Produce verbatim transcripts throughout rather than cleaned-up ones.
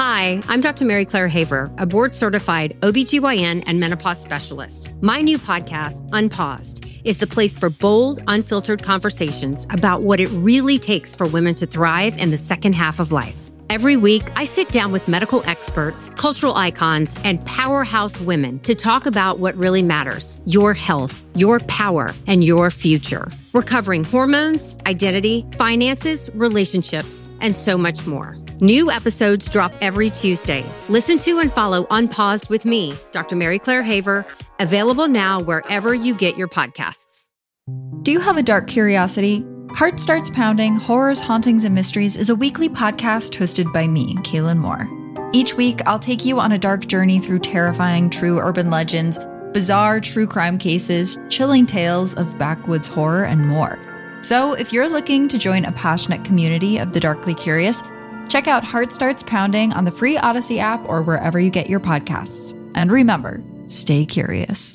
Hi, I'm Doctor Mary Claire Haver, a board-certified O B G Y N and menopause specialist. My new podcast, Unpaused, is the place for bold, unfiltered conversations about what it really takes for women to thrive in the second half of life. Every week, I sit down with medical experts, cultural icons, and powerhouse women to talk about what really matters: your health, your power, and your future. We're covering hormones, identity, finances, relationships, and so much more. New episodes drop every Tuesday. Listen to and follow Unpaused with me, Doctor Mary Claire Haver, available now wherever you get your podcasts. Do you have a dark curiosity? Heart Starts Pounding, Horrors, Hauntings, and Mysteries is a weekly podcast hosted by me, Kaylin Moore. Each week, I'll take you on a dark journey through terrifying true urban legends, bizarre true crime cases, chilling tales of backwoods horror, and more. So if you're looking to join a passionate community of the darkly curious, check out Heart Starts Pounding on the free Odyssey app or wherever you get your podcasts. And remember, stay curious.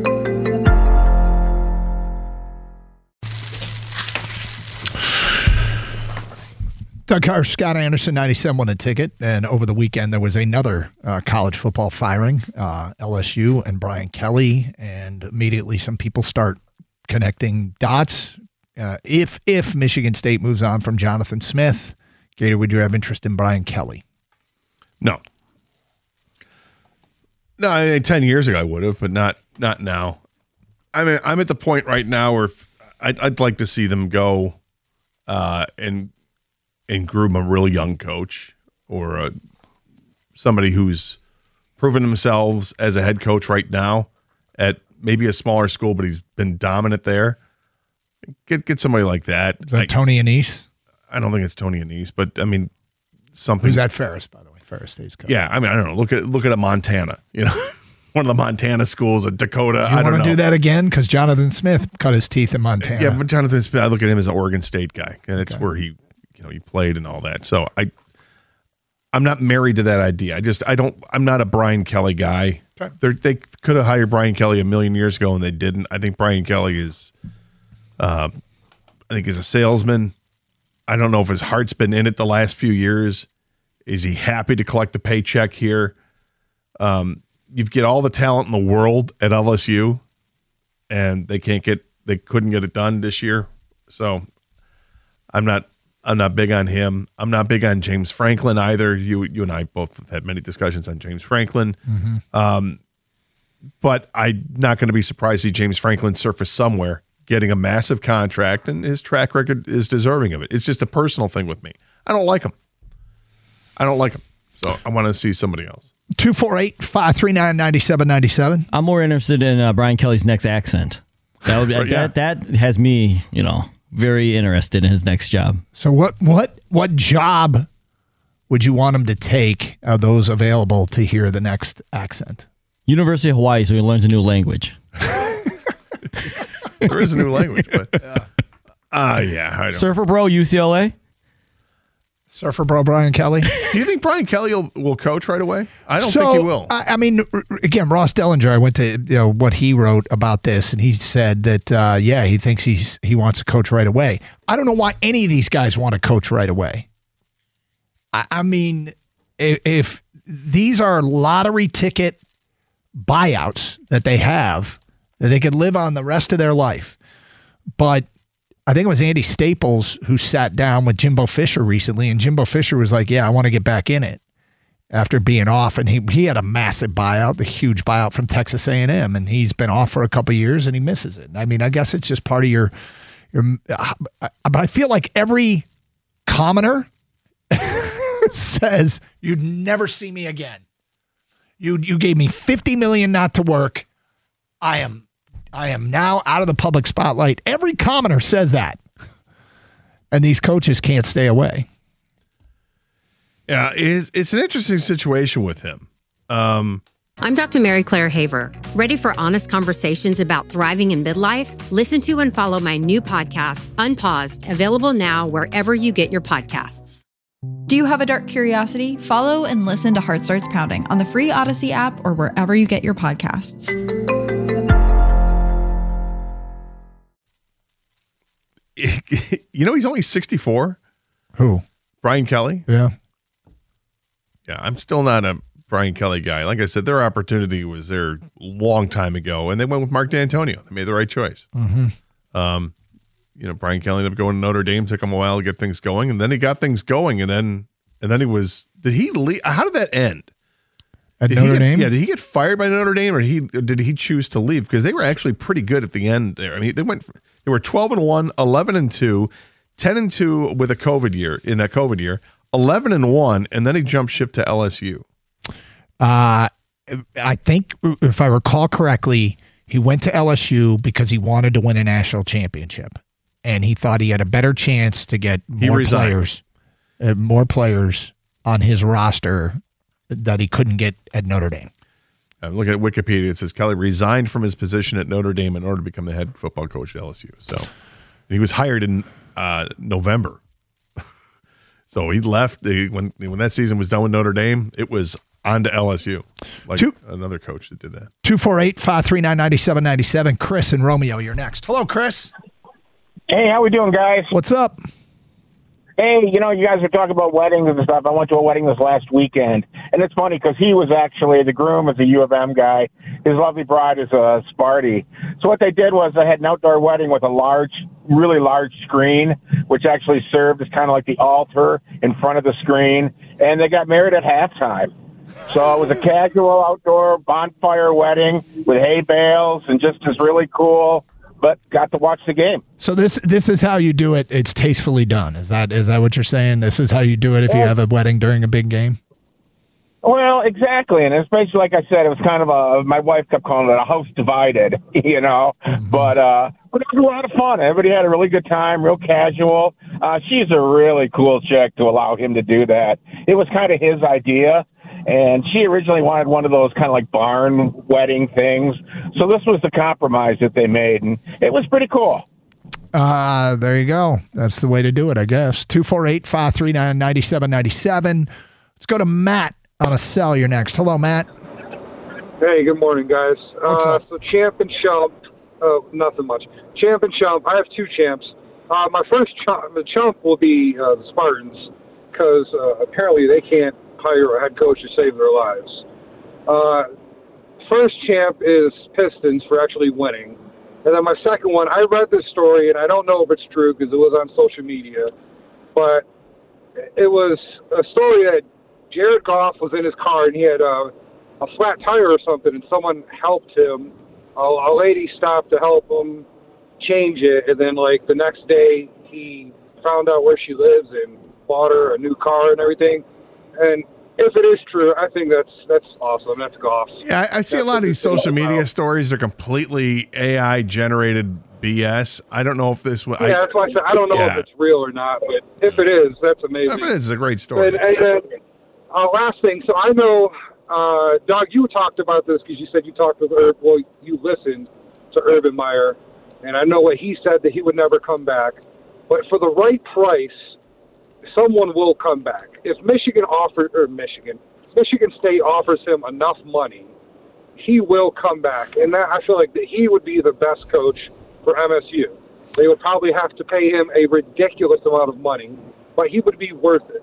Doug Carr, Scott Anderson, ninety-seven won a ticket. And over the weekend, there was another uh, college football firing, uh, L S U and Brian Kelly. And immediately some people start connecting dots. Uh, if if Michigan State moves on from Jonathan Smith, Gator, would you have interest in Brian Kelly? No. No, I mean, ten years ago I would have, but not not now. I mean, I'm at the point right now where I'd, I'd like to see them go uh, and and groom a real young coach or a, somebody who's proven themselves as a head coach right now at maybe a smaller school, but he's been dominant there. Get get somebody like that. Is that like, Tony Annese? I don't think it's Tony Annese, but I mean something. Who's that? Ferris, by the way. Ferris State's coach. Yeah, I mean I don't know. Look at look at a Montana. You know, one of the Montana schools, a Dakota. You I don't want know. to do that again? Because Jonathan Smith cut his teeth in Montana. Yeah, but Jonathan Smith, I look at him as an Oregon State guy, and that's Okay. where he, you know, he played and all that. So I, I'm not married to that idea. I just I don't. I'm not a Brian Kelly guy. Okay. They're, they could have hired Brian Kelly a million years ago, and they didn't. I think Brian Kelly is, uh, I think he's a salesman. I don't know if his heart's been in it the last few years. Is he happy to collect a paycheck here? Um, you get all the talent in the world at L S U, and they can't get, they couldn't get it done this year. So I'm not, I'm not big on him. I'm not big on James Franklin either. You, you and I both have had many discussions on James Franklin. Mm-hmm. Um, but I'm not going to be surprised to see James Franklin surface somewhere, getting a massive contract, and his track record is deserving of it. It's just a personal thing with me. I don't like him. I don't like him. So I want to see somebody else. two four eight, five three nine, nine seven nine seven. I'm more interested in uh, Brian Kelly's next accent. That would be, Right, yeah. that that has me, you know, very interested in his next job. So what what what job would you want him to take of those available to hear the next accent? University of Hawaii, so he learns a new language. There is a new language, but ah, uh, yeah. I don't. Surfer Bro, U C L A. Surfer bro Brian Kelly. Do you think Brian Kelly will, will coach right away? I don't so, think he will. I, I mean, r- again, Ross Dellinger, I went to you know what he wrote about this, and he said that uh, yeah, he thinks he's he wants to coach right away. I don't know why any of these guys want to coach right away. I, I mean, if, if these are lottery ticket buyouts that they have, that they could live on the rest of their life, but I think it was Andy Staples who sat down with Jimbo Fisher recently, and Jimbo Fisher was like, yeah, I want to get back in it after being off. And he, he had a massive buyout, the huge buyout from Texas A and M, and he's been off for a couple of years, and he misses it. I mean, I guess it's just part of your, your uh, but I feel like every commoner says, you'd never see me again. You, you gave me fifty million dollars not to work. I am I am now out of the public spotlight. Every commoner says that. And these coaches can't stay away. Yeah, it's, it's an interesting situation with him. Um, I'm Doctor Mary Claire Haver. Ready for honest conversations about thriving in midlife? Listen to and follow my new podcast, Unpaused, available now wherever you get your podcasts. Do you have a dark curiosity? Follow and listen to Heart Starts Pounding on the free Odyssey app or wherever you get your podcasts. You know, he's only sixty-four. Who? Brian Kelly. Yeah. Yeah, I'm still not a Brian Kelly guy. Like I said, their opportunity was there a long time ago, and they went with Mark D'Antonio. They made the right choice. Mm-hmm. Um, you know, Brian Kelly ended up going to Notre Dame. Took him a while to get things going, and then he got things going, and then and then he was. Did he leave? How did that end? At did Notre get, Dame? Yeah, did he get fired by Notre Dame, or he did he choose to leave? Because they were actually pretty good at the end there. I mean, they went. They were twelve and one, eleven and two, ten and two with a COVID year in that COVID year, eleven and one, and then he jumped ship to L S U. Uh, I think if I recall correctly, he went to L S U because he wanted to win a national championship, and he thought he had a better chance to get more players, uh, more players on his roster that he couldn't get at Notre Dame. I'm looking at Wikipedia. It says Kelly resigned from his position at Notre Dame in order to become the head football coach at L S U. So he was hired in uh, November. So he left he, when when that season was done with Notre Dame. It was on to L S U, like Two, another coach that did that. two four eight, five three nine, nine seven nine seven. Chris and Romeo, you're next. Hello, Chris. Hey, how we doing, guys? What's up? Hey, you know, you guys were talking about weddings and stuff. I went to a wedding this last weekend, and it's funny because he was actually, the groom is a U of M guy. His lovely bride is a Sparty. So what they did was they had an outdoor wedding with a large, really large screen, which actually served as kind of like the altar in front of the screen, and they got married at halftime. So it was a casual outdoor bonfire wedding with hay bales and just as really cool, but got to watch the game. So this this is how you do it. It's tastefully done. Is that is that what you're saying? This is how you do it if you have a wedding during a big game? Well, exactly. And it's basically, like I said, it was kind of a, my wife kept calling it a house divided, you know, mm-hmm. but, uh, but it was a lot of fun. Everybody had a really good time, real casual. Uh, she's a really cool chick to allow him to do that. It was kind of his idea. And she originally wanted one of those kind of like barn wedding things. So this was the compromise that they made, and it was pretty cool. Uh, there you go. That's the way to do it, I guess. two four eight, five three nine, nine seven nine seven. Let's go to Matt on a cell. You're next. Hello, Matt. Hey, good morning, guys. What's uh, up? So champ and chump, uh, nothing much. Champ and chump, I have two champs. Uh, my first chump, the chump will be uh, the Spartans, because uh, apparently they can't hire a head coach to save their lives. Uh, first champ is Pistons for actually winning. And then my second one, I read this story, and I don't know if it's true because it was on social media, but it was a story that Jared Goff was in his car, and he had a, a flat tire or something, and someone helped him. A, a lady stopped to help him change it, and then, like, the next day he found out where she lives and bought her a new car and everything. And if it is true, I think that's that's awesome. That's Goff. Yeah, I, I see that's a lot of these social media about. stories. They're completely A I generated B S. I don't know if this was. Yeah, I, that's why I said I don't know yeah. if it's real or not, but if it is, that's amazing. If it is, it's a great story. And, and, and uh, last thing, so I know, uh, Doug, you talked about this because you said you talked with Urban. Well, you listened to Urban Meyer, and I know what he said, that he would never come back. But for the right price, someone will come back. If Michigan offered, or Michigan, Michigan State offers him enough money, he will come back. And that, I feel like that he would be the best coach for M S U. They would probably have to pay him a ridiculous amount of money, but he would be worth it.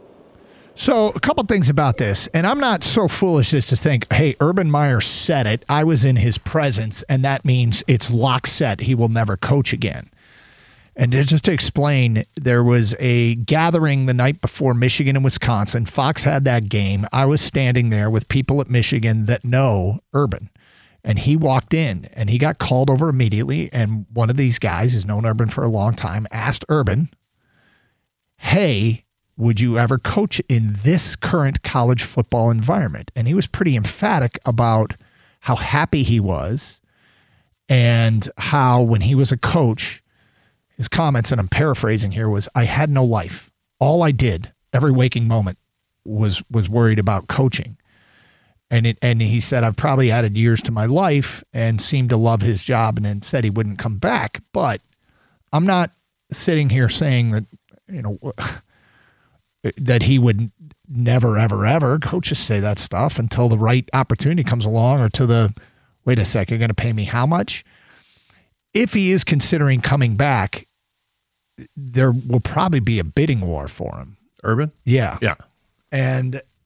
So a couple things about this, and I'm not so foolish as to think, hey, Urban Meyer said it, I was in his presence, and that means it's lock set, he will never coach again. And just to explain, there was a gathering the night before Michigan and Wisconsin. Fox had that game. I was standing there with people at Michigan that know Urban. And he walked in, and he got called over immediately. And one of these guys who's known Urban for a long time asked Urban, hey, would you ever coach in this current college football environment? And he was pretty emphatic about how happy he was and how when he was a coach, his comments, and I'm paraphrasing here, was, I had no life. All I did, every waking moment, was was worried about coaching. And it, and he said, I've probably added years to my life and seemed to love his job, and then said he wouldn't come back. But I'm not sitting here saying that, you know, that he would never, ever, ever. Coaches say that stuff until the right opportunity comes along, or to the, wait a sec, you're going to pay me how much? If he is considering coming back, there will probably be a bidding war for him. Urban? Yeah. Yeah. And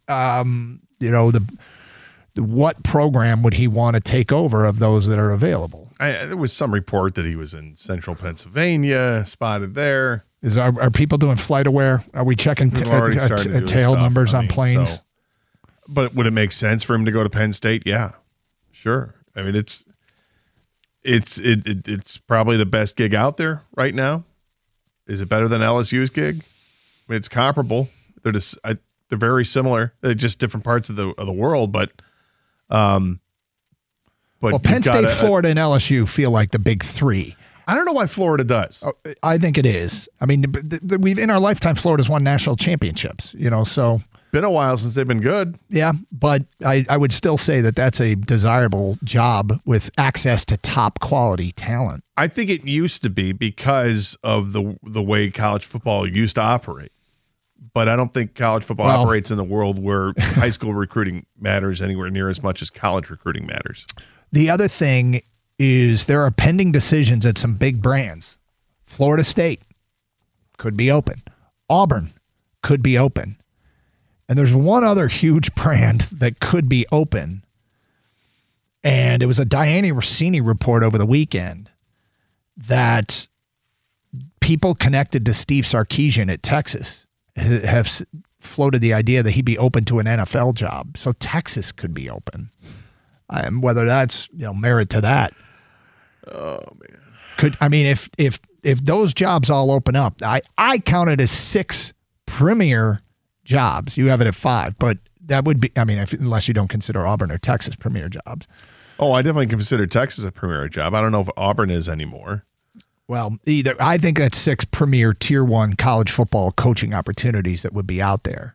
um, you know, the, the what program would he want to take over of those that are available? I, there was some report that he was in central Pennsylvania, spotted there. Is are, are people doing flight aware? Are we checking t- uh, t- uh, tail stuff. numbers I mean, on planes? So, but would it make sense for him to go to Penn State? Yeah, sure. I mean, it's it's it, it it's probably the best gig out there right now. Is it better than L S U's gig? I mean, it's comparable. They're just I, they're very similar. They're just different parts of the of the world, but um, but well, Penn State, a, Florida, and L S U feel like the big three. I don't know why Florida does. I think it is. I mean, we've in our lifetime, Florida's won national championships, you know, so. Been a while since they've been good. Yeah, but I, I would still say that that's a desirable job with access to top quality talent. I think it used to be because of the the way college football used to operate. But I don't think college football well, operates in the world where high school recruiting matters anywhere near as much as college recruiting matters. The other thing is there are pending decisions at some big brands. Florida State could be open. Auburn could be open. And there's one other huge brand that could be open. And it was a Diane Rossini report over the weekend that people connected to Steve Sarkisian at Texas have floated the idea that he'd be open to an N F L job. So Texas could be open. And whether that's, you know, merit to that. Oh man. Could I mean if if if those jobs all open up, I, I count it as six premier jobs. You have it at five, but that would be I mean, if, unless you don't consider Auburn or Texas premier jobs. Oh, I definitely consider Texas a premier job. I don't know if Auburn is anymore. Well, either I think that's six premier tier one college football coaching opportunities that would be out there.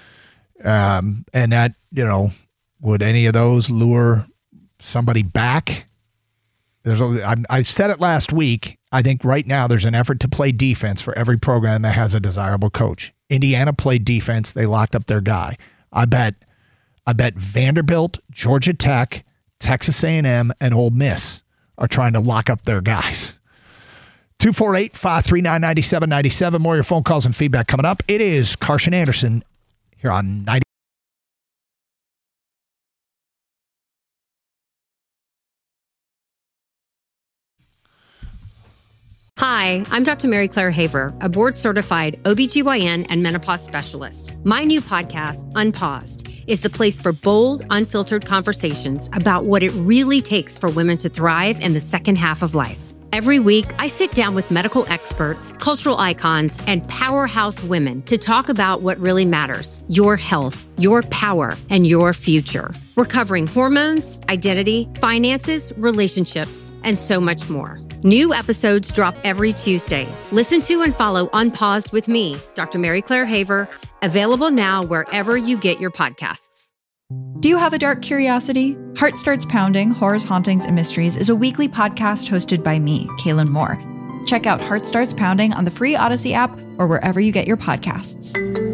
Um, and that, you know, would any of those lure somebody back? There's a, I, I said it last week. I think right now there's an effort to play defense for every program that has a desirable coach. Indiana played defense. They locked up their guy. I bet, I bet Vanderbilt, Georgia Tech, Texas A and M, and Ole Miss are trying to lock up their guys. two four eight, five three nine, nine seven nine seven. More of your phone calls and feedback coming up. It is Karsch and Anderson here on ninety. Hi, I'm Doctor Mary Claire Haver, a board-certified O B G Y N and menopause specialist. My new podcast, Unpaused, is the place for bold, unfiltered conversations about what it really takes for women to thrive in the second half of life. Every week, I sit down with medical experts, cultural icons, and powerhouse women to talk about what really matters: your health, your power, and your future. We're covering hormones, identity, finances, relationships, and so much more. New episodes drop every Tuesday. Listen to and follow Unpaused with me, Doctor Mary Claire Haver, available now wherever you get your podcasts. Do you have a dark curiosity? Heart Starts Pounding, Horrors, Hauntings, and Mysteries is a weekly podcast hosted by me, Kaylin Moore. Check out Heart Starts Pounding on the free Odyssey app or wherever you get your podcasts.